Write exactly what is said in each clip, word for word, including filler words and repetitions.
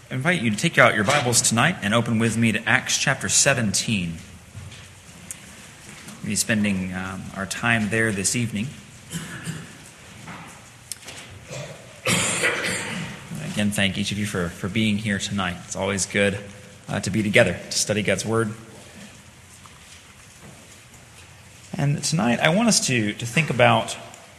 I invite you to take out your Bibles tonight and open with me to Acts chapter seventeen. We'll be spending um, our time there this evening. Again, thank each of you for, for being here tonight. It's always good uh, to be together, to study God's Word. And tonight I want us to, to think about,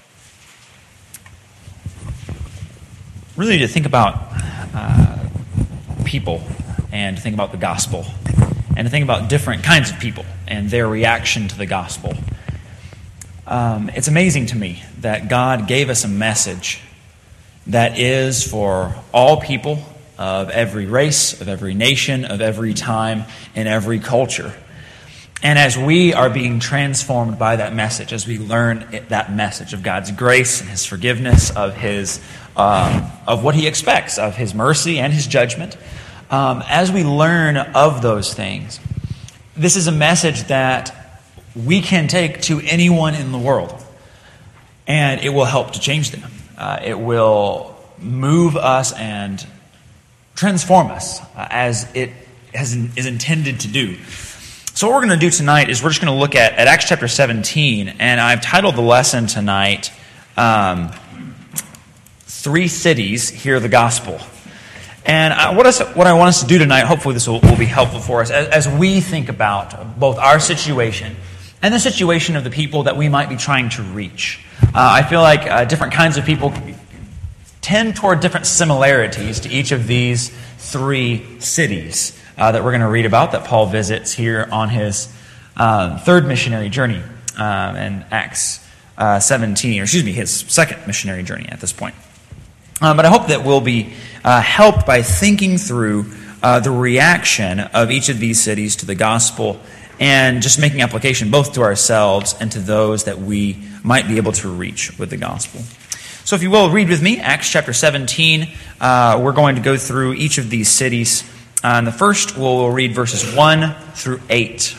really to think about uh, people and to think about the gospel and to think about different kinds of people and their reaction to the gospel. Um, it's amazing to me that God gave us a message that is for all people of every race, of every nation, of every time, and every culture. And as we are being transformed by that message, as we learn it, that message of God's grace and His forgiveness, of His, um, of what He expects, of His mercy and His judgment, um, as we learn of those things, this is a message that we can take to anyone in the world, and it will help to change them. Uh, it will move us and transform us uh, as it has, is intended to do. So what we're going to do tonight is we're just going to look at, at Acts chapter seventeen, and I've titled the lesson tonight, um, Three Cities Hear the Gospel. And I, what, us, what I want us to do tonight, hopefully this will, will be helpful for us, as, as we think about both our situation and the situation of the people that we might be trying to reach. Uh, I feel like uh, different kinds of people tend toward different similarities to each of these three cities uh, that we're going to read about that Paul visits here on his uh, third missionary journey uh, in Acts uh, seventeen, or excuse me, his second missionary journey at this point. Uh, but I hope that we'll be uh, helped by thinking through uh, the reaction of each of these cities to the gospel and just making application both to ourselves and to those that we might be able to reach with the gospel. So if you will, read with me Acts chapter seventeen. Uh, we're going to go through each of these cities. Uh, and the first, we'll read verses one through eight.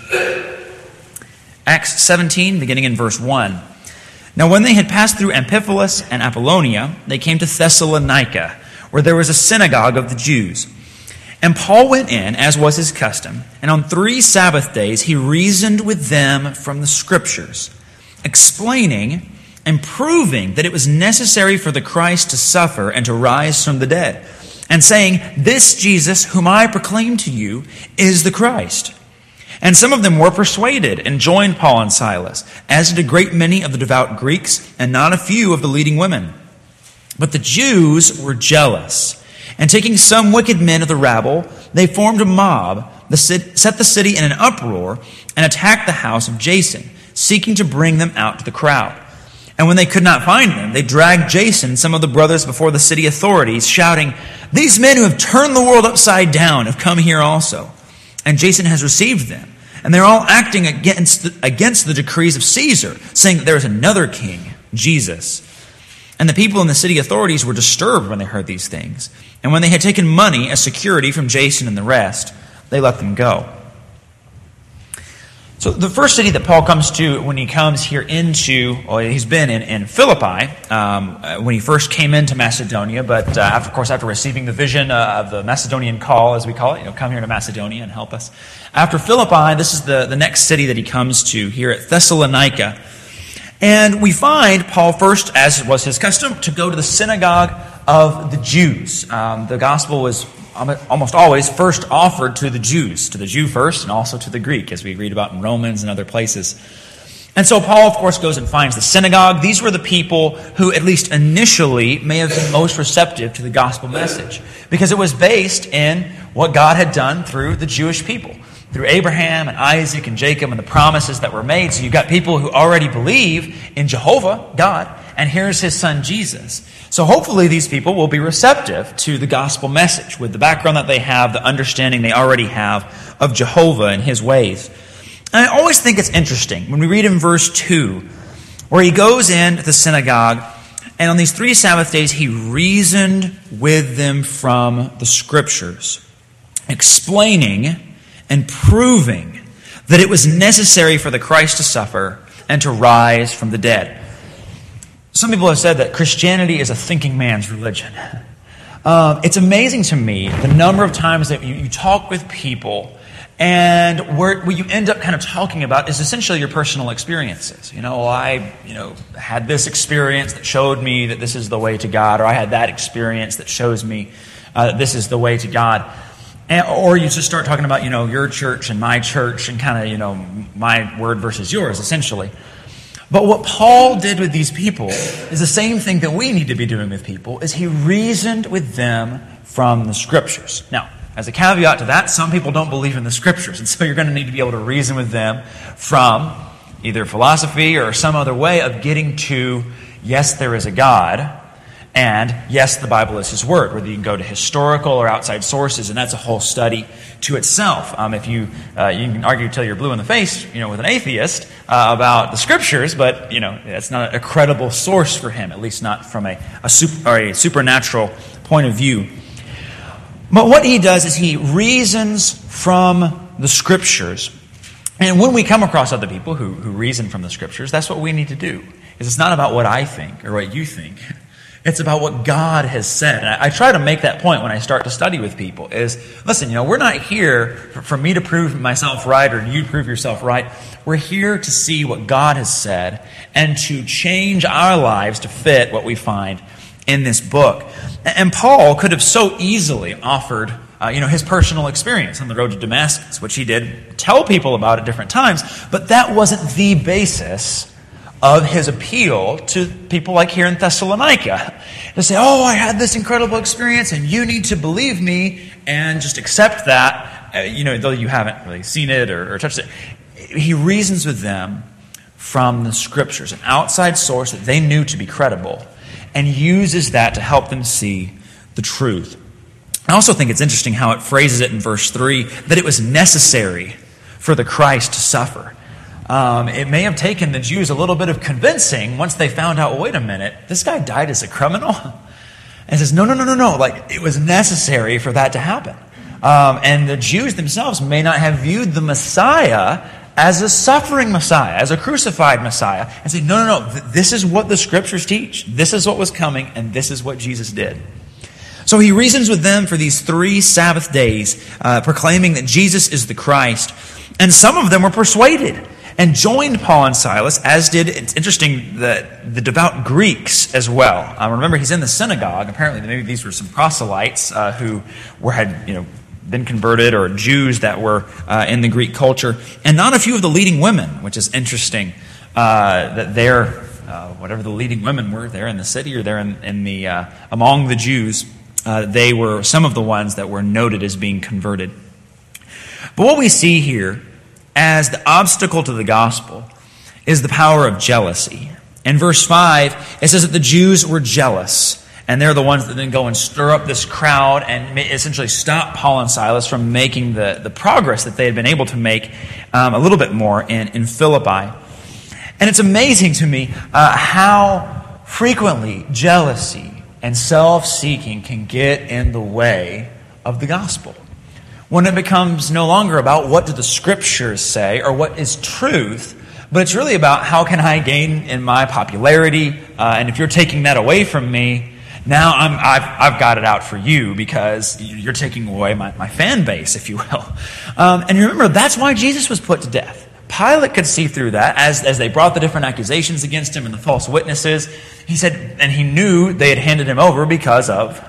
Acts seventeen, beginning in verse one. Now when they had passed through Amphipolis and Apollonia, they came to Thessalonica, where there was a synagogue of the Jews. And Paul went in, as was his custom, and on three Sabbath days he reasoned with them from the Scriptures, explaining and proving that it was necessary for the Christ to suffer and to rise from the dead, and saying, "This Jesus, whom I proclaim to you, is the Christ." And some of them were persuaded and joined Paul and Silas, as did a great many of the devout Greeks, and not a few of the leading women. But the Jews were jealous, and taking some wicked men of the rabble, they formed a mob, set the city in an uproar, and attacked the house of Jason, seeking to bring them out to the crowd. And when they could not find them, they dragged Jason and some of the brothers before the city authorities, shouting, "These men who have turned the world upside down have come here also." And Jason has received them. And they're all acting against the, against the decrees of Caesar, saying that there is another king, Jesus. And the people in the city authorities were disturbed when they heard these things. And when they had taken money as security from Jason and the rest, they let them go. So the first city that Paul comes to when he comes here into, well, he's been in, in Philippi um, when he first came into Macedonia, but uh, after, of course, after receiving the vision uh, of the Macedonian call, as we call it, you know, come here to Macedonia and help us. After Philippi, this is the, the next city that he comes to here at Thessalonica. And we find Paul first, as was his custom, to go to the synagogue of the Jews. Um, the gospel was almost always first offered to the Jews, to the Jew first and also to the Greek, as we read about in Romans and other places. And so Paul, of course, goes and finds the synagogue. These were the people who, at least initially, may have been most receptive to the gospel message, because it was based in what God had done through the Jewish people, through Abraham and Isaac and Jacob and the promises that were made. So you've got people who already believe in Jehovah, God, and here's His Son, Jesus. So hopefully these people will be receptive to the gospel message with the background that they have, the understanding they already have of Jehovah and His ways. And I always think it's interesting when we read in verse two, where he goes into the synagogue, and on these three Sabbath days he reasoned with them from the Scriptures, explaining and proving that it was necessary for the Christ to suffer and to rise from the dead. Some people have said that Christianity is a thinking man's religion. Um, it's amazing to me the number of times that you, you talk with people, and where, what you end up kind of talking about is essentially your personal experiences. You know, well, I you know had this experience that showed me that this is the way to God, or I had that experience that shows me uh, that this is the way to God. And, or you just start talking about, you know, your church and my church and kind of, you know, my word versus yours, essentially. But what Paul did with these people is the same thing that we need to be doing with people, is he reasoned with them from the Scriptures. Now, as a caveat to that, some people don't believe in the Scriptures, and so you're going to need to be able to reason with them from either philosophy or some other way of getting to, yes, there is a God, and yes, the Bible is His Word, whether you can go to historical or outside sources, and that's a whole study to itself. Um, if you uh, you can argue till you're blue in the face, you know, with an atheist uh, about the Scriptures, but you know, that's not a credible source for him, at least not from a a, super, or a supernatural point of view. But what he does is he reasons from the Scriptures, and when we come across other people who who reason from the Scriptures, that's what we need to do. Because it's not about what I think or what you think. It's about what God has said. And I, I try to make that point when I start to study with people is, listen, you know, we're not here for, for me to prove myself right or you to prove yourself right. We're here to see what God has said and to change our lives to fit what we find in this book. And Paul could have so easily offered, uh, you know, his personal experience on the road to Damascus, which he did tell people about at different times, but that wasn't the basis of his appeal to people like here in Thessalonica. To say, oh, I had this incredible experience and you need to believe me and just accept that, uh, you know, though you haven't really seen it or, or touched it. He reasons with them from the Scriptures, an outside source that they knew to be credible, and uses that to help them see the truth. I also think it's interesting how it phrases it in verse three, that it was necessary for the Christ to suffer. Um, it may have taken the Jews a little bit of convincing once they found out, well, wait a minute, this guy died as a criminal? And says, no, no, no, no, no, like it was necessary for that to happen. Um, and the Jews themselves may not have viewed the Messiah as a suffering Messiah, as a crucified Messiah, and say, no, no, no, this is what the Scriptures teach. This is what was coming, and this is what Jesus did. So he reasons with them for these three Sabbath days, uh, proclaiming that Jesus is the Christ. And some of them were persuaded and joined Paul and Silas, as did, it's interesting, the, the devout Greeks as well. Uh, remember, he's in the synagogue. Apparently, maybe these were some proselytes uh, who were had, you know, been converted, or Jews that were uh, in the Greek culture. And not a few of the leading women, which is interesting, uh, that they're, uh, whatever the leading women were, there in the city or there in, in the, uh, among the Jews, uh, they were some of the ones that were noted as being converted. But what we see here as the obstacle to the gospel is the power of jealousy. In verse five, it says that the Jews were jealous, and they're the ones that then go and stir up this crowd and essentially stop Paul and Silas from making the, the progress that they had been able to make um, a little bit more in, in Philippi. And it's amazing to me uh, how frequently jealousy and self-seeking can get in the way of the gospel. When it becomes no longer about what do the Scriptures say or what is truth, but it's really about how can I gain in my popularity, uh, and if you're taking that away from me, now I'm, I've, I've got it out for you because you're taking away my, my fan base, if you will. Um, and remember, that's why Jesus was put to death. Pilate could see through that as, as they brought the different accusations against him and the false witnesses. He said, and he knew they had handed him over because of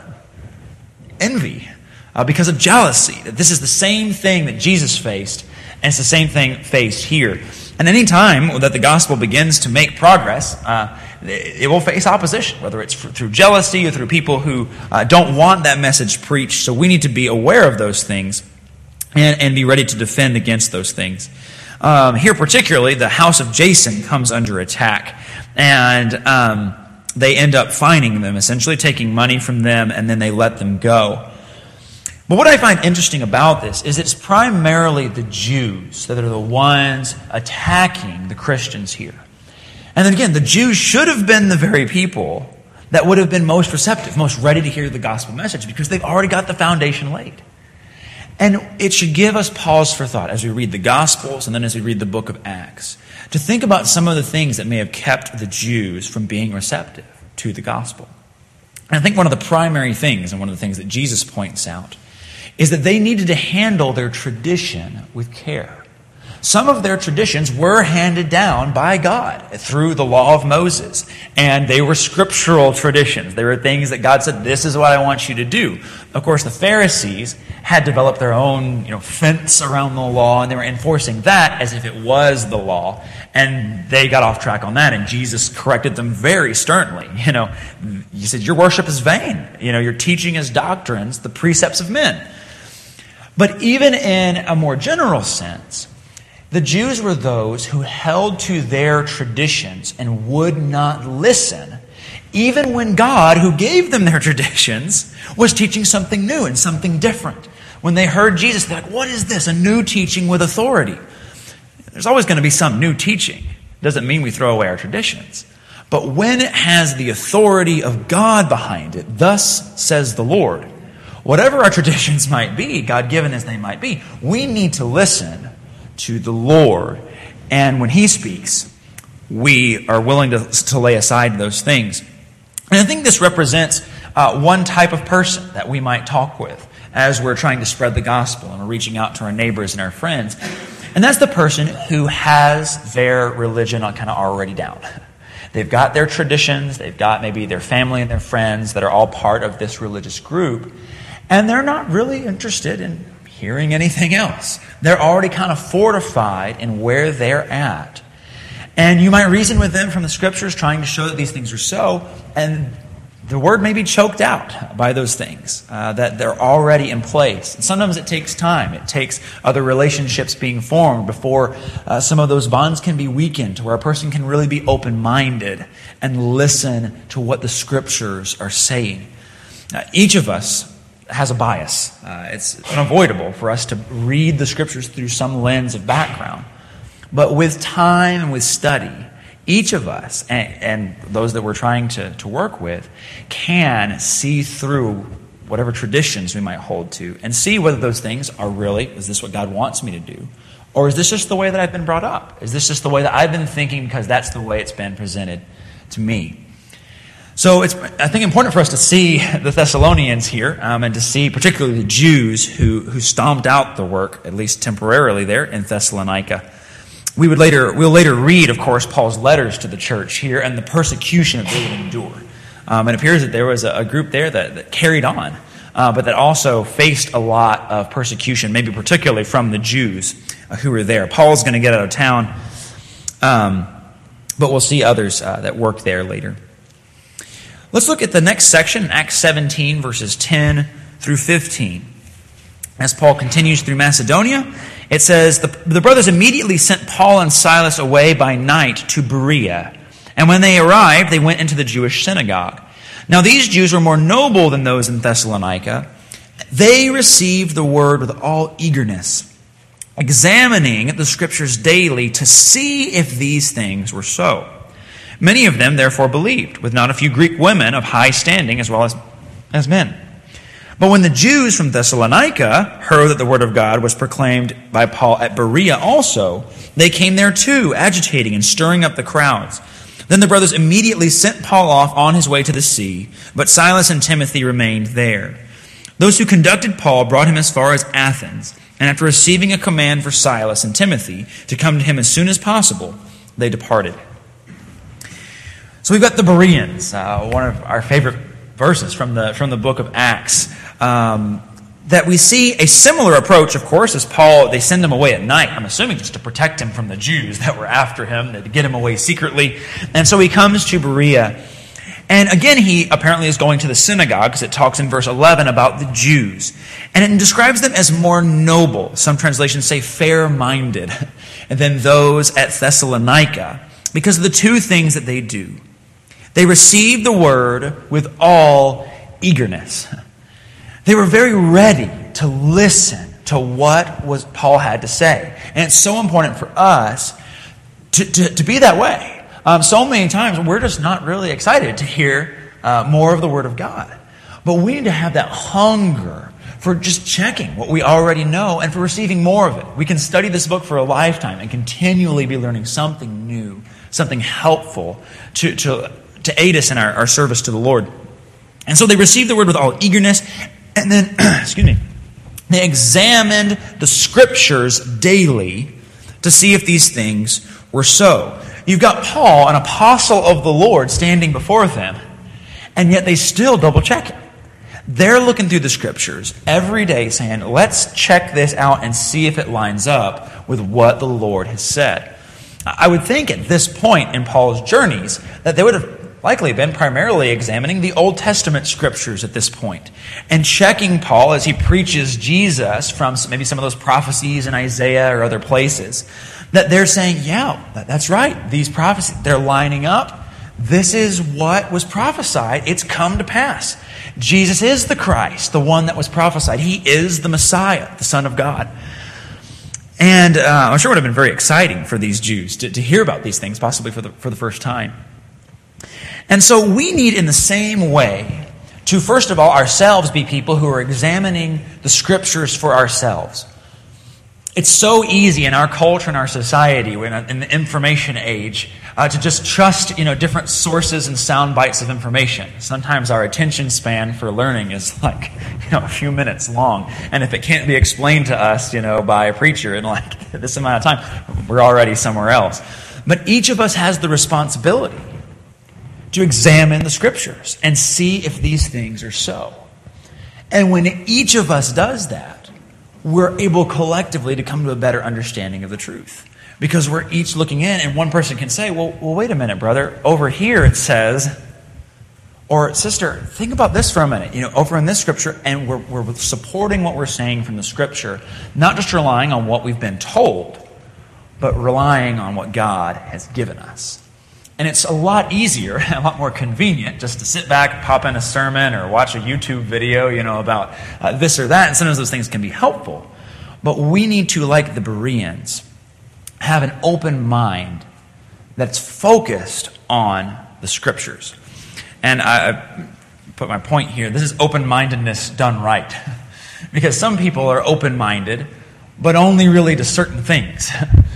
envy. Uh, because of jealousy. That this is the same thing that Jesus faced, and it's the same thing faced here. And any time that the gospel begins to make progress, uh, it will face opposition, whether it's through jealousy or through people who uh, don't want that message preached. So we need to be aware of those things and, and be ready to defend against those things. Um, here particularly, the house of Jason comes under attack, and um, they end up fining them, essentially taking money from them, and then they let them go. But what I find interesting about this is it's primarily the Jews that are the ones attacking the Christians here. And then again, the Jews should have been the very people that would have been most receptive, most ready to hear the gospel message, because they've already got the foundation laid. And it should give us pause for thought as we read the Gospels and then as we read the book of Acts, to think about some of the things that may have kept the Jews from being receptive to the gospel. And I think one of the primary things, and one of the things that Jesus points out, is that they needed to handle their tradition with care. Some of their traditions were handed down by God through the law of Moses. And they were scriptural traditions. They were things that God said, this is what I want you to do. Of course, the Pharisees had developed their own, you know, fence around the law, and they were enforcing that as if it was the law. And they got off track on that, and Jesus corrected them very sternly. You know, he said, your worship is vain. You know, you're teaching as doctrines the precepts of men. But even in a more general sense, the Jews were those who held to their traditions and would not listen, even when God, who gave them their traditions, was teaching something new and something different. When they heard Jesus, they're like, what is this? A new teaching with authority. There's always going to be some new teaching. Doesn't mean we throw away our traditions. But when it has the authority of God behind it, thus says the Lord, whatever our traditions might be, God-given as they might be, we need to listen to the Lord. And when He speaks, we are willing to, to lay aside those things. And I think this represents uh, one type of person that we might talk with as we're trying to spread the gospel and we're reaching out to our neighbors and our friends. And that's the person who has their religion kind of already down. They've got their traditions, they've got maybe their family and their friends that are all part of this religious group, and they're not really interested in hearing anything else. They're already kind of fortified in where they're at. And you might reason with them from the Scriptures, trying to show that these things are so, and the word may be choked out by those things, uh, that they're already in place. And sometimes it takes time. It takes other relationships being formed before uh, some of those bonds can be weakened, to where a person can really be open-minded and listen to what the Scriptures are saying. Uh, each of us has a bias. Uh, it's unavoidable for us to read the Scriptures through some lens of background. But with time and with study, each of us, and, and those that we're trying to, to work with, can see through whatever traditions we might hold to and see whether those things are really, is this what God wants me to do? Or is this just the way that I've been brought up? Is this just the way that I've been thinking because that's the way it's been presented to me? So it's, I think, important for us to see the Thessalonians here, um, and to see particularly the Jews who, who stomped out the work, at least temporarily there in Thessalonica. We would later, we'll later read, of course, Paul's letters to the church here and the persecution that they would endure. Um, it appears that there was a, a group there that, that carried on, uh, but that also faced a lot of persecution, maybe particularly from the Jews uh, who were there. Paul's going to get out of town, um, but we'll see others uh, that worked there later. Let's look at the next section, Acts seventeen, verses ten through fifteen. As Paul continues through Macedonia, it says, the, the brothers immediately sent Paul and Silas away by night to Berea. And when they arrived, they went into the Jewish synagogue. Now these Jews were more noble than those in Thessalonica. They received the word with all eagerness, examining the Scriptures daily to see if these things were so. Many of them therefore believed, with not a few Greek women of high standing as well as, as men. But when the Jews from Thessalonica heard that the word of God was proclaimed by Paul at Berea also, they came there too, agitating and stirring up the crowds. Then the brothers immediately sent Paul off on his way to the sea, but Silas and Timothy remained there. Those who conducted Paul brought him as far as Athens, and after receiving a command for Silas and Timothy to come to him as soon as possible, they departed. So we've got the Bereans, uh, one of our favorite verses from the from the book of Acts, um, that we see a similar approach, of course, as Paul, they send him away at night, I'm assuming just to protect him from the Jews that were after him, to get him away secretly. And so he comes to Berea. And again, he apparently is going to the synagogue, because it talks in verse eleven about the Jews. And it describes them as more noble. Some translations say fair-minded than those at Thessalonica, because of the two things that they do. They received the word with all eagerness. They were very ready to listen to what was Paul had to say. And it's so important for us to, to, to be that way. Um, so many times we're just not really excited to hear uh, more of the Word of God. But we need to have that hunger for just checking what we already know and for receiving more of it. We can study this book for a lifetime and continually be learning something new, something helpful to, to, to aid us in our, our service to the Lord. And so they received the word with all eagerness, and then, excuse me, they examined the scriptures daily to see if these things were so. You've got Paul, an apostle of the Lord, standing before them, and yet they still double check it. They're looking through the scriptures every day saying, let's check this out and see if it lines up with what the Lord has said. I would think at this point in Paul's journeys that they would have likely been primarily examining the Old Testament scriptures at this point and checking Paul as he preaches Jesus from maybe some of those prophecies in Isaiah or other places, that they're saying, yeah, that's right. These prophecies, they're lining up. This is what was prophesied. It's come to pass. Jesus is the Christ, the one that was prophesied. He is the Messiah, the Son of God. And uh, I'm sure it would have been very exciting for these Jews to, to hear about these things, possibly for the, for the first time. And so we need in the same way to, first of all, ourselves be people who are examining the scriptures for ourselves. It's so easy in our culture and our society, in the information age, uh, to just trust, you know, different sources and sound bites of information. Sometimes our attention span for learning is like, you know, a few minutes long. And if it can't be explained to us, you know, by a preacher in like this amount of time, we're already somewhere else. But each of us has the responsibility to examine the scriptures and see if these things are so. And when each of us does that, we're able collectively to come to a better understanding of the truth. Because we're each looking in, and one person can say, well, well, wait a minute, brother. Over here it says, or sister, think about this for a minute. You know, over in this scripture, and we're, we're supporting what we're saying from the scripture, not just relying on what we've been told, but relying on what God has given us. And it's a lot easier, a lot more convenient just to sit back, pop in a sermon, or watch a YouTube video, you know, about uh, this or that. And sometimes those things can be helpful. But we need to, like the Bereans, have an open mind that's focused on the Scriptures. And I put my point here. This is open-mindedness done right. Because some people are open-minded, but only really to certain things.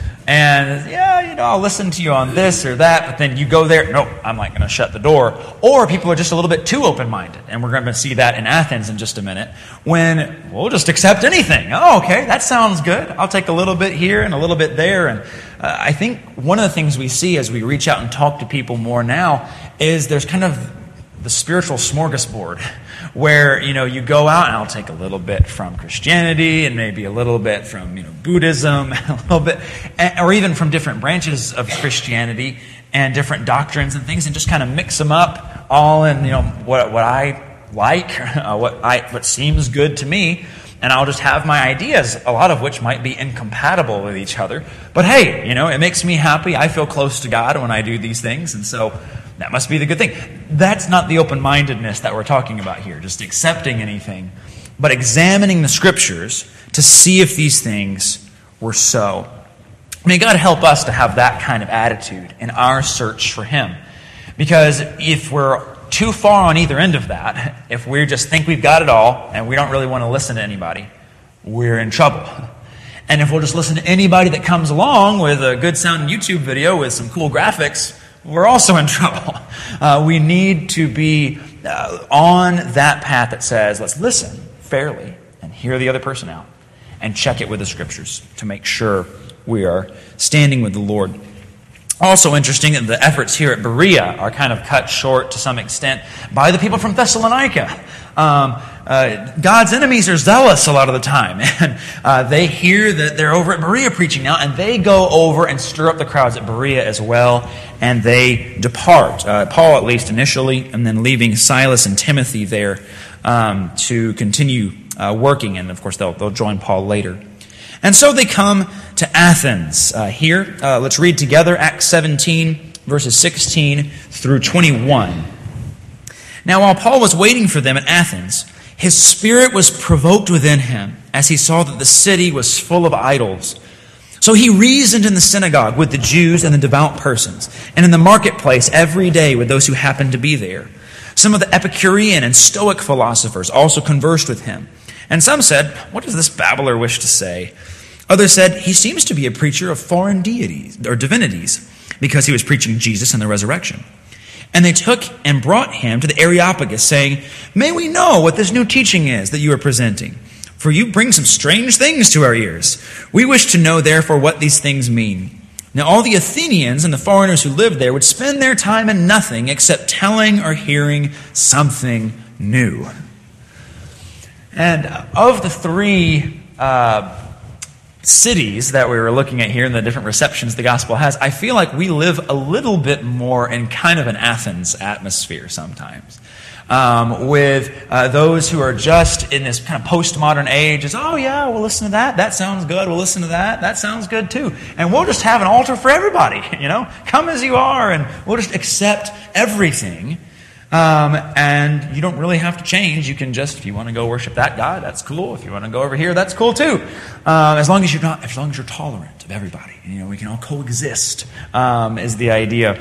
And, yeah, you know, I'll listen to you on this or that, but then you go there, nope, I'm like going to shut the door. Or people are just a little bit too open-minded, and we're going to see that in Athens in just a minute, when we'll just accept anything. Oh, okay, that sounds good. I'll take a little bit here and a little bit there. And uh, I think one of the things we see as we reach out and talk to people more now is there's kind of the spiritual smorgasbord, where, you know, you go out and I'll take a little bit from Christianity and maybe a little bit from, you know, Buddhism, a little bit, or even from different branches of Christianity and different doctrines and things, and just kind of mix them up all in, you know, what what I like, uh, what I what seems good to me, and I'll just have my ideas, a lot of which might be incompatible with each other. But hey, you know, it makes me happy. I feel close to God when I do these things, and so that must be the good thing. That's not the open-mindedness that we're talking about here, just accepting anything, but examining the Scriptures to see if these things were so. May God help us to have that kind of attitude in our search for Him. Because if we're too far on either end of that, if we just think we've got it all and we don't really want to listen to anybody, we're in trouble. And if we'll just listen to anybody that comes along with a good sounding YouTube video with some cool graphics, we're also in trouble. Uh, we need to be uh, on that path that says, let's listen fairly and hear the other person out and check it with the Scriptures to make sure we are standing with the Lord. Also interesting that the efforts here at Berea are kind of cut short to some extent by the people from Thessalonica. Um, uh, God's enemies are zealous a lot of the time, and uh, they hear that they're over at Berea preaching now, and they go over and stir up the crowds at Berea as well, and they depart. Uh, Paul, at least initially, and then leaving Silas and Timothy there um, to continue uh, working, and of course they'll, they'll join Paul later. And so they come to Athens. Uh, here, uh, let's read together Acts seventeen, verses sixteen through twenty-one. Now, while Paul was waiting for them at Athens, his spirit was provoked within him as he saw that the city was full of idols. So he reasoned in the synagogue with the Jews and the devout persons, and in the marketplace every day with those who happened to be there. Some of the Epicurean and Stoic philosophers also conversed with him. And some said, "What does this babbler wish to say?" Others said, "He seems to be a preacher of foreign deities or divinities, because he was preaching Jesus and the resurrection." And they took and brought him to the Areopagus, saying, "May we know what this new teaching is that you are presenting? For you bring some strange things to our ears. We wish to know, therefore, what these things mean." Now all the Athenians and the foreigners who lived there would spend their time in nothing except telling or hearing something new. And of the three uh, cities that we were looking at here and the different receptions the gospel has, I feel like we live a little bit more in kind of an Athens atmosphere sometimes. Um, with uh, those who are just in this kind of postmodern age, is, oh yeah, we'll listen to that. That sounds good. We'll listen to that. That sounds good too. And we'll just have an altar for everybody, you know. Come as you are, and we'll just accept everything. Um, and you don't really have to change. You can just, if you want to go worship that God, that's cool. If you want to go over here, that's cool too. Um, as long as you're not, as long as you're tolerant of everybody, you know, we can all coexist. Um, is the idea.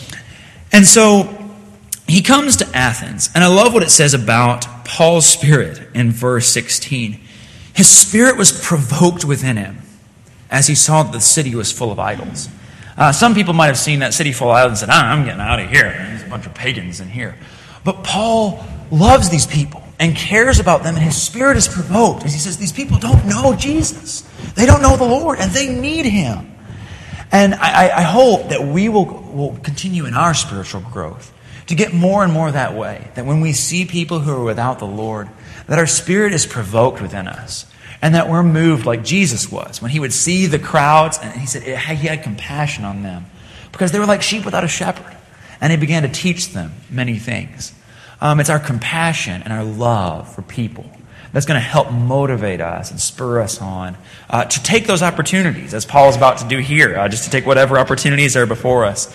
And so he comes to Athens, and I love what it says about Paul's spirit in verse sixteen. His spirit was provoked within him as he saw that the city was full of idols. Uh, some people might have seen that city full of idols and said, ah, I'm getting out of here. There's a bunch of pagans in here. But Paul loves these people and cares about them, and his spirit is provoked as he says, these people don't know Jesus. They don't know the Lord, and they need him. And I, I hope that we will, will continue in our spiritual growth to get more and more that way. That when we see people who are without the Lord, that our spirit is provoked within us. And that we're moved like Jesus was. When he would see the crowds, and he said he had compassion on them. Because they were like sheep without a shepherd. And he began to teach them many things. Um, it's our compassion and our love for people that's going to help motivate us and spur us on uh, to take those opportunities, as Paul is about to do here, uh, just to take whatever opportunities are before us.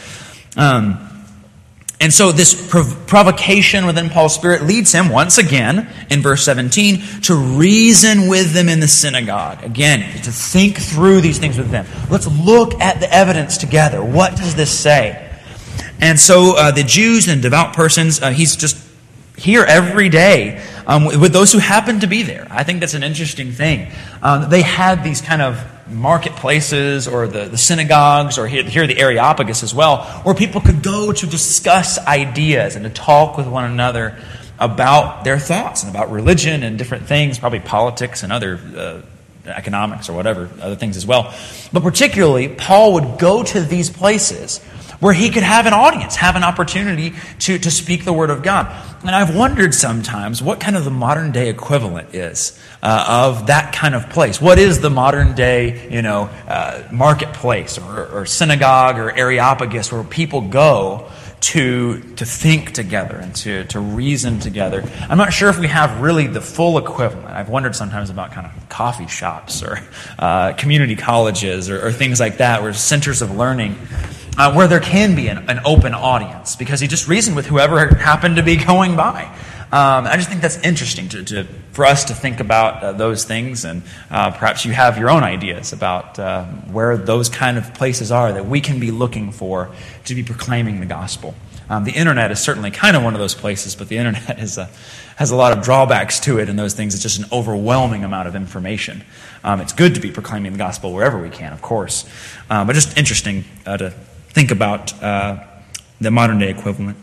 Um, and so this prov- provocation within Paul's spirit leads him, once again, in verse seventeen, to reason with them in the synagogue. Again, to think through these things with them. Let's look at the evidence together. What does this say? And so uh, the Jews and devout persons, uh, he's just here every day um, with those who happen to be there. I think that's an interesting thing. Um, they had these kind of marketplaces or the, the synagogues or here, here the Areopagus as well, where people could go to discuss ideas and to talk with one another about their thoughts and about religion and different things, probably politics and other uh, economics or whatever, other things as well. But particularly, Paul would go to these places where he could have an audience, have an opportunity to, to speak the Word of God. And I've wondered sometimes what kind of the modern day equivalent is uh, of that kind of place. What is the modern day, you know, uh, marketplace or, or synagogue or Areopagus where people go to to think together and to, to reason together? I'm not sure if we have really the full equivalent. I've wondered sometimes about kind of coffee shops or uh, community colleges or, or things like that, where centers of learning. Uh, where there can be an, an open audience, because he just reasoned with whoever happened to be going by. Um, I just think that's interesting to, to for us to think about uh, those things, and uh, perhaps you have your own ideas about uh, where those kind of places are that we can be looking for to be proclaiming the gospel. Um, the internet is certainly kind of one of those places, but the internet is a, has a lot of drawbacks to it, and those things, it's just an overwhelming amount of information. Um, it's good to be proclaiming the gospel wherever we can, of course, um, but just interesting uh, to think about uh, the modern day equivalent.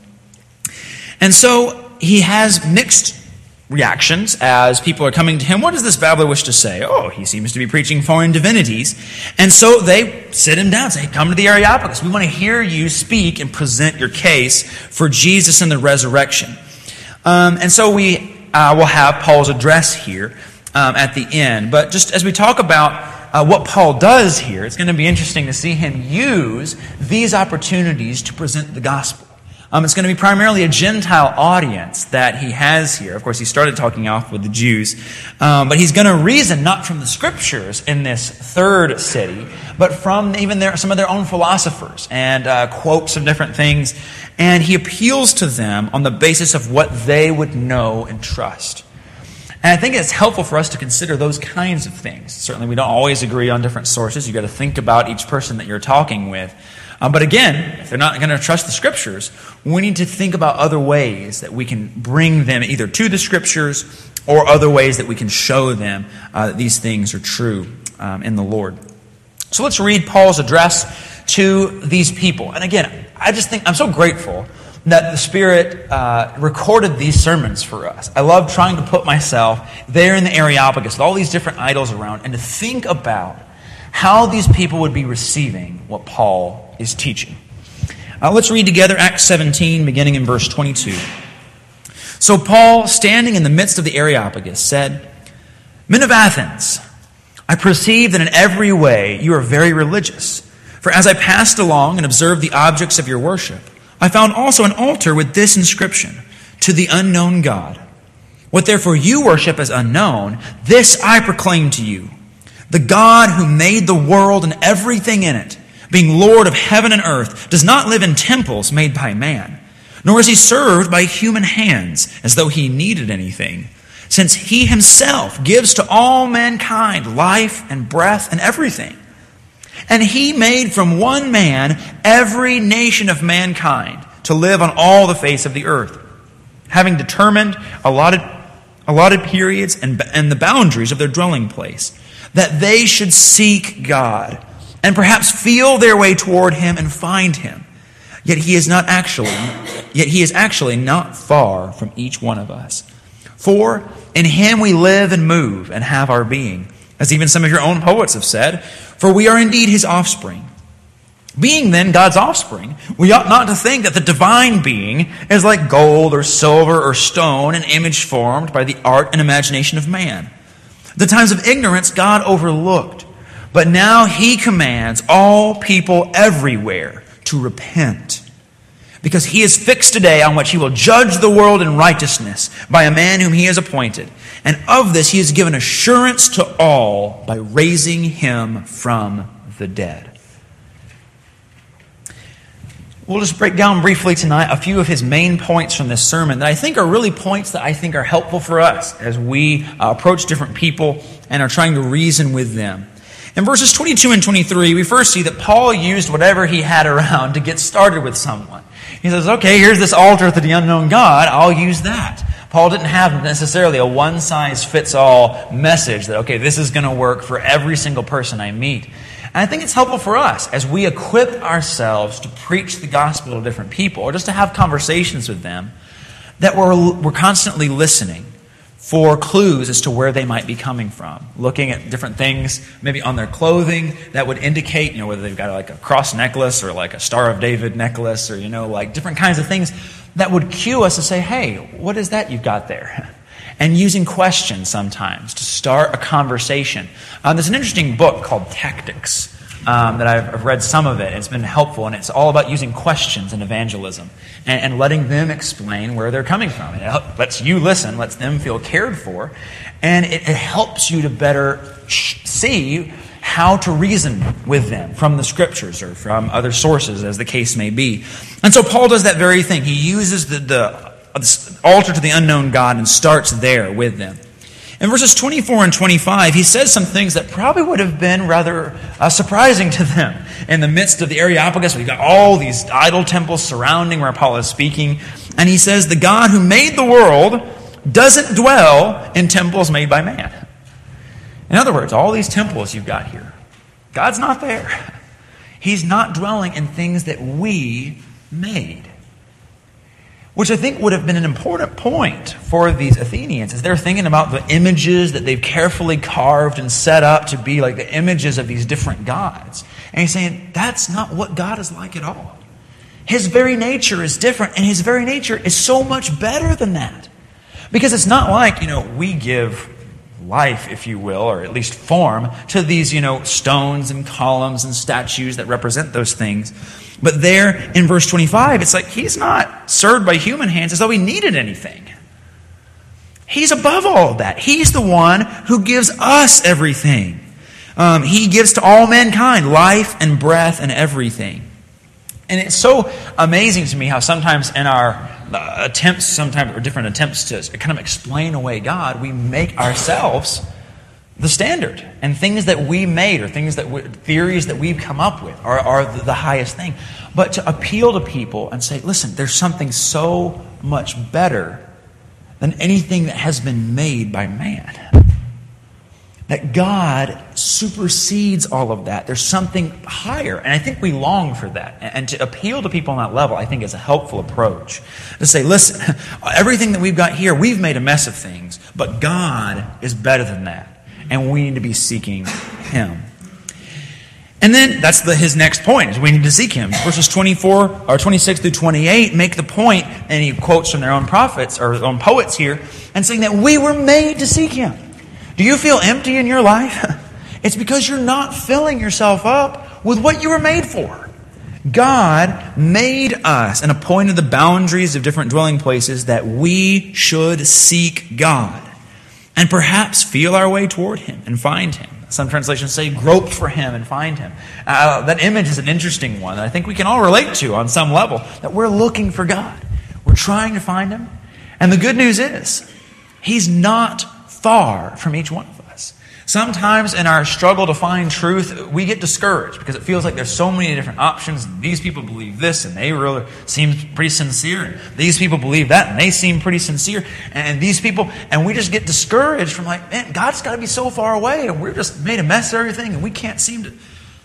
And so he has mixed reactions as people are coming to him. What does this babbler wish to say? Oh, he seems to be preaching foreign divinities. And so they sit him down and say, come to the Areopagus. We want to hear you speak and present your case for Jesus and the resurrection. Um, and so we uh, will have Paul's address here um, at the end. But just as we talk about Uh, what Paul does here, it's going to be interesting to see him use these opportunities to present the gospel. Um, it's going to be primarily a Gentile audience that he has here. Of course, he started talking off with the Jews. Um, but he's going to reason not from the scriptures in this third city, but from even their, some of their own philosophers and uh, quotes of different things. And he appeals to them on the basis of what they would know and trust. And I think it's helpful for us to consider those kinds of things. Certainly, we don't always agree on different sources. You've got to think about each person that you're talking with. Um, but again, if they're not going to trust the Scriptures, we need to think about other ways that we can bring them either to the Scriptures or other ways that we can show them uh, that these things are true um, in the Lord. So let's read Paul's address to these people. And again, I just think I'm so grateful that the Spirit uh, recorded these sermons for us. I love trying to put myself there in the Areopagus with all these different idols around and to think about how these people would be receiving what Paul is teaching. Uh, let's read together Acts seventeen, beginning in verse twenty-two. So Paul, standing in the midst of the Areopagus, said, "Men of Athens, I perceive that in every way you are very religious. For as I passed along and observed the objects of your worship, I found also an altar with this inscription, 'To the unknown God.' What therefore you worship as unknown, this I proclaim to you. The God who made the world and everything in it, being Lord of heaven and earth, does not live in temples made by man, nor is he served by human hands as though he needed anything, since he himself gives to all mankind life and breath and everything. And he made from one man every nation of mankind to live on all the face of the earth, having determined allotted, allotted periods and, and the boundaries of their dwelling place, that they should seek God and perhaps feel their way toward him and find him. Yet he is not actually, yet he is actually not far from each one of us. For in him we live and move and have our being, as even some of your own poets have said, for we are indeed his offspring. Being then God's offspring, we ought not to think that the divine being is like gold or silver or stone, an image formed by the art and imagination of man. The times of ignorance God overlooked, but now he commands all people everywhere to repent, because he is fixed a day on which he will judge the world in righteousness by a man whom he has appointed. And of this he has given assurance to all by raising him from the dead." We'll just break down briefly tonight a few of his main points from this sermon that I think are really points that I think are helpful for us as we uh, approach different people and are trying to reason with them. In verses twenty-two and twenty-three, we first see that Paul used whatever he had around to get started with someone. He says, okay, here's this altar to the unknown God, I'll use that. Paul didn't have necessarily a one-size-fits-all message that, okay, this is going to work for every single person I meet. And I think it's helpful for us as we equip ourselves to preach the gospel to different people or just to have conversations with them, that we're, we're constantly listening for clues as to where they might be coming from. Looking at different things, maybe on their clothing, that would indicate, you know, whether they've got like a cross necklace or like a Star of David necklace or, you know, like different kinds of things that would cue us to say, hey, what is that you've got there? And using questions sometimes to start a conversation. Um, there's an interesting book called Tactics um, that I've, I've read some of it. It's been helpful, and it's all about using questions in evangelism and, and letting them explain where they're coming from. It lets you listen, lets them feel cared for, and it, it helps you to better sh- see how to reason with them from the scriptures or from other sources, as the case may be. And so Paul does that very thing. He uses the, the altar to the unknown God and starts there with them. In verses twenty-four and twenty-five, he says some things that probably would have been rather uh, surprising to them. In the midst of the Areopagus, we've got all these idol temples surrounding where Paul is speaking. And he says, the God who made the world doesn't dwell in temples made by man. In other words, all these temples you've got here, God's not there. He's not dwelling in things that we made. Which I think would have been an important point for these Athenians as they're thinking about the images that they've carefully carved and set up to be like the images of these different gods. And he's saying, that's not what God is like at all. His very nature is different, and his very nature is so much better than that. Because it's not like, you know, we give life, if you will, or at least form, to these, you know, stones and columns and statues that represent those things. But there in verse twenty-five, it's like he's not served by human hands as though he needed anything. He's above all of that. He's the one who gives us everything. Um, he gives to all mankind life and breath and everything. And it's so amazing to me how sometimes in our uh, attempts, sometimes or different attempts to kind of explain away God, we make ourselves the standard, and things that we made or things that we, theories that we've come up with are, are the, the highest thing. But to appeal to people and say, listen, there's something so much better than anything that has been made by man. that God supersedes all of that. There's something higher. And I think we long for that. And to appeal to people on that level, I think is a helpful approach. To say, listen, everything that we've got here, we've made a mess of things, but God is better than that. And we need to be seeking Him. And then that's the, his next point, is we need to seek Him. Verses twenty-four or twenty-six through twenty-eight make the point, and he quotes from their own prophets or own poets here, and saying that we were made to seek Him. Do you feel empty in your life? It's because you're not filling yourself up with what you were made for. God made us and appointed the boundaries of different dwelling places that we should seek God and perhaps feel our way toward Him and find Him. Some translations say grope for Him and find Him. Uh, that image is an interesting one that I think we can all relate to on some level, that we're looking for God. We're trying to find Him. And the good news is, He's not far from each one of us. Sometimes in our struggle to find truth, we get discouraged because it feels like there's so many different options. These people believe this and they really seem pretty sincere. And these people believe that and they seem pretty sincere. And these people, and we just get discouraged from like, man, God's got to be so far away and we're just made a mess of everything and we can't seem to.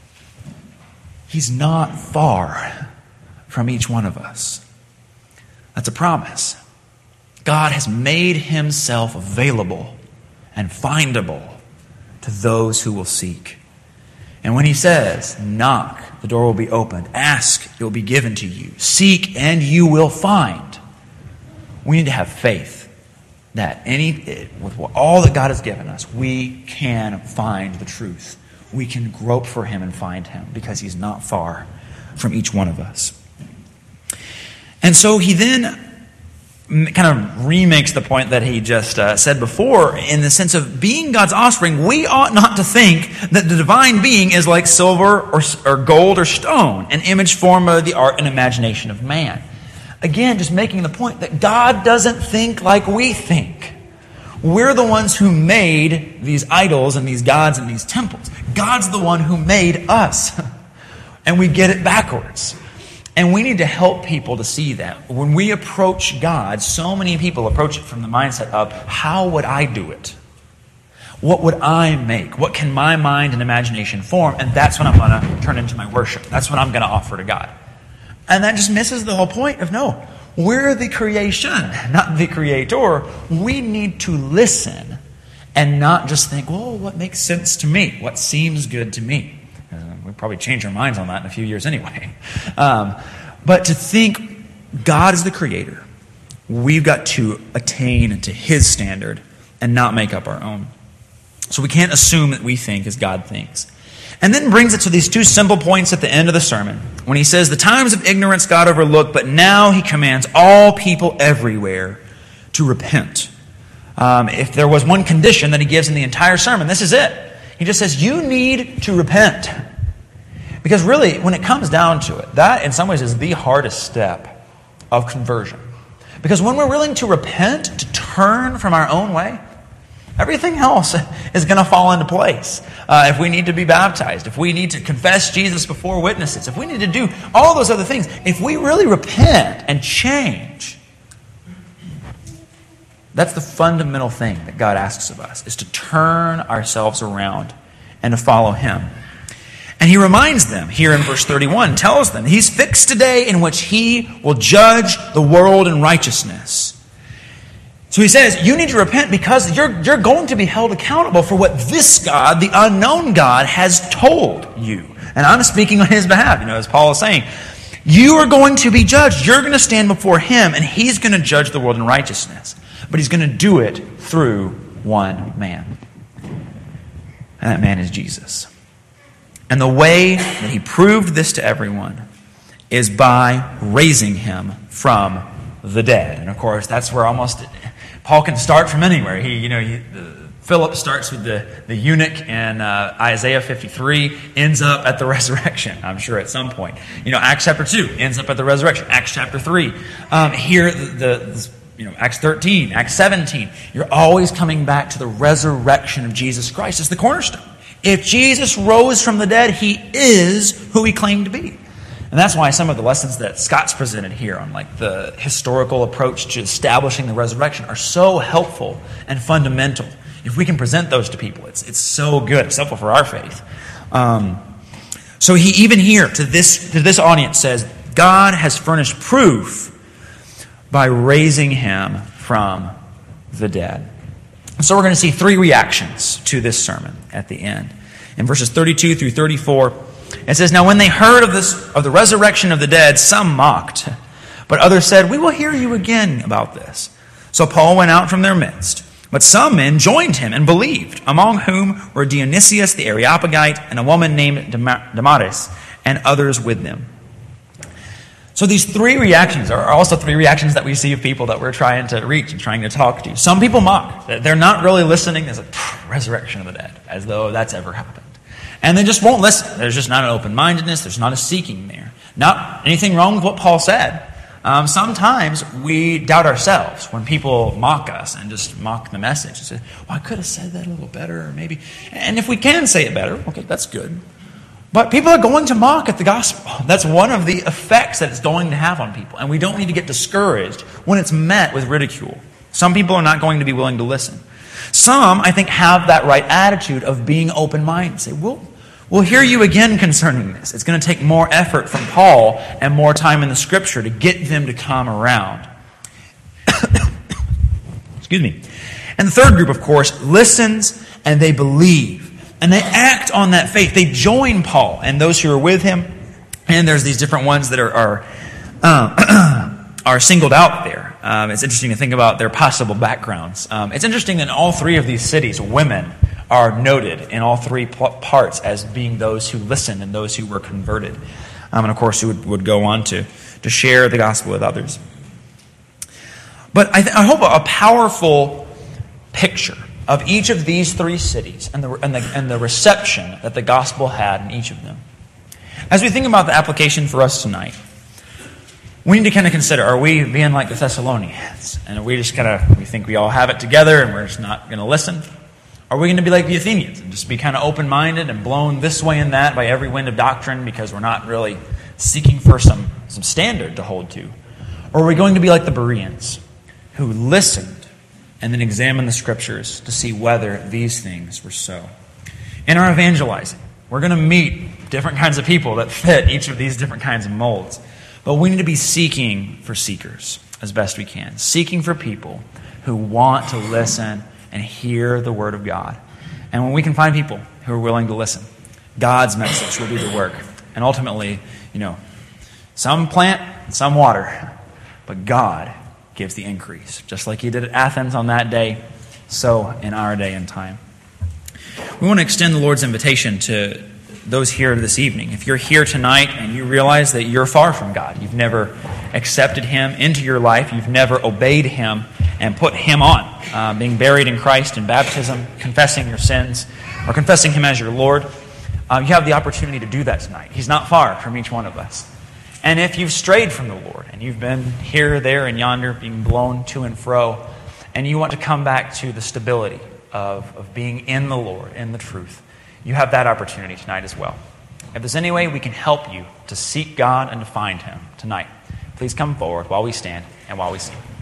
He's not far from each one of us. That's a promise. God has made Himself available and findable to those who will seek. And when He says, knock, the door will be opened. Ask, it will be given to you. Seek, and you will find. We need to have faith that any with all that God has given us, we can find the truth. We can grope for Him and find Him because He's not far from each one of us. And so He then kind of remakes the point that he just uh, said before in the sense of being God's offspring. We ought not to think that the divine being is like silver or, or gold or stone, an image formed by the art and imagination of man. Again, just making the point that God doesn't think like we think. We're the ones who made these idols and these gods and these temples. God's the one who made us. And we get it backwards. And we need to help people to see that. When we approach God, so many people approach it from the mindset of, how would I do it? What would I make? What can my mind and imagination form? And that's what I'm going to turn into my worship. That's what I'm going to offer to God. And that just misses the whole point of, no, we're the creation, not the creator. We need to listen and not just think, well, what makes sense to me? What seems good to me? We'll probably change our minds on that in a few years anyway. Um, but to think God is the creator, we've got to attain to His standard and not make up our own. So we can't assume that we think as God thinks. And then brings it to these two simple points at the end of the sermon when he says, the times of ignorance God overlooked, but now He commands all people everywhere to repent. Um, if there was one condition that He gives in the entire sermon, this is it. He just says, you need to repent. Because really, when it comes down to it, that in some ways is the hardest step of conversion. Because when we're willing to repent, to turn from our own way, everything else is going to fall into place. Uh, if we need to be baptized, if we need to confess Jesus before witnesses, if we need to do all those other things, if we really repent and change, that's the fundamental thing that God asks of us, is to turn ourselves around and to follow Him. And He reminds them here in verse thirty-one, tells them He's fixed a day in which He will judge the world in righteousness. So He says, you need to repent because you're, you're going to be held accountable for what this God, the unknown God, has told you. And I'm speaking on His behalf, you know, as Paul is saying. You are going to be judged. You're going to stand before Him and He's going to judge the world in righteousness. But He's going to do it through one man. And that man is Jesus. And the way that He proved this to everyone is by raising Him from the dead. And of course, that's where almost Paul can start from anywhere. He, you know, he, uh, Philip starts with the, the eunuch in uh, Isaiah fifty-three, ends up at the resurrection, I'm sure at some point. You know, Acts chapter two ends up at the resurrection. Acts chapter three. Um, here, the, the you know, Acts thirteen, Acts seventeen. You're always coming back to the resurrection of Jesus Christ as the cornerstone. If Jesus rose from the dead, He is who He claimed to be. And that's why some of the lessons that Scott's presented here on like the historical approach to establishing the resurrection are so helpful and fundamental. if we can present those to people, it's it's so good. It's helpful for our faith. Um, so he even here to this to this audience says, God has furnished proof by raising him from the dead. So we're going to see three reactions to this sermon at the end. In verses thirty-two through thirty-four, it says, "Now when they heard of this of the resurrection of the dead, some mocked, but others said, 'We will hear you again about this.' So Paul went out from their midst. But some men joined him and believed, among whom were Dionysius the Areopagite and a woman named Damaris, and others with them." So these three reactions are also three reactions that we see of people that we're trying to reach and trying to talk to. Some people mock. They're not really listening. There's a resurrection of the dead, as though that's ever happened. And they just won't listen. There's just not an open-mindedness. There's not a seeking there. Not anything wrong with what Paul said. Um, sometimes we doubt ourselves when people mock us and just mock the message. Say, well, I could have said that a little better, or maybe. And if we can say it better, okay, that's good. But people are going to mock at the gospel. That's one of the effects that it's going to have on people. And we don't need to get discouraged when it's met with ridicule. Some people are not going to be willing to listen. Some, I think, have that right attitude of being open-minded. Say, well, we'll hear you again concerning this. It's going to take more effort from Paul and more time in the Scripture to get them to come around. Excuse me. And the third group, of course, listens and they believe. And they act on that faith. They join Paul and those who are with him. And there's these different ones that are are, um, are singled out there. Um, it's interesting to think about their possible backgrounds. Um, it's interesting that in all three of these cities, women are noted in all three parts as being those who listened and those who were converted. Um, and of course, who would, would go on to, to share the gospel with others. But I, th- I hope a powerful picture of each of these three cities and the, and, the, and the reception that the gospel had in each of them. As we think about the application for us tonight, we need to kind of consider, are we being like the Thessalonians? And are we just kind of, we think we all have it together and we're just not going to listen? Are we going to be like the Athenians and just be kind of open-minded and blown this way and that by every wind of doctrine because we're not really seeking for some, some standard to hold to? Or are we going to be like the Bereans who listened and then examine the Scriptures to see whether these things were so? In our evangelizing, we're going to meet different kinds of people that fit each of these different kinds of molds. But we need to be seeking for seekers as best we can. Seeking for people who want to listen and hear the Word of God. And when we can find people who are willing to listen, God's message will do the work. And ultimately, you know, some plant and some water, but God gives the increase. Just like he did at Athens on that day, so in our day and time. We want to extend the Lord's invitation to those here this evening. If you're here tonight and you realize that you're far from God, you've never accepted him into your life, you've never obeyed him and put him on, uh, being buried in Christ in baptism, confessing your sins, or confessing him as your Lord, uh, you have the opportunity to do that tonight. He's not far from each one of us. And if you've strayed from the Lord, and you've been here, there, and yonder, being blown to and fro, and you want to come back to the stability of, of being in the Lord, in the truth, you have that opportunity tonight as well. If there's any way we can help you to seek God and to find him tonight, please come forward while we stand and while we sing.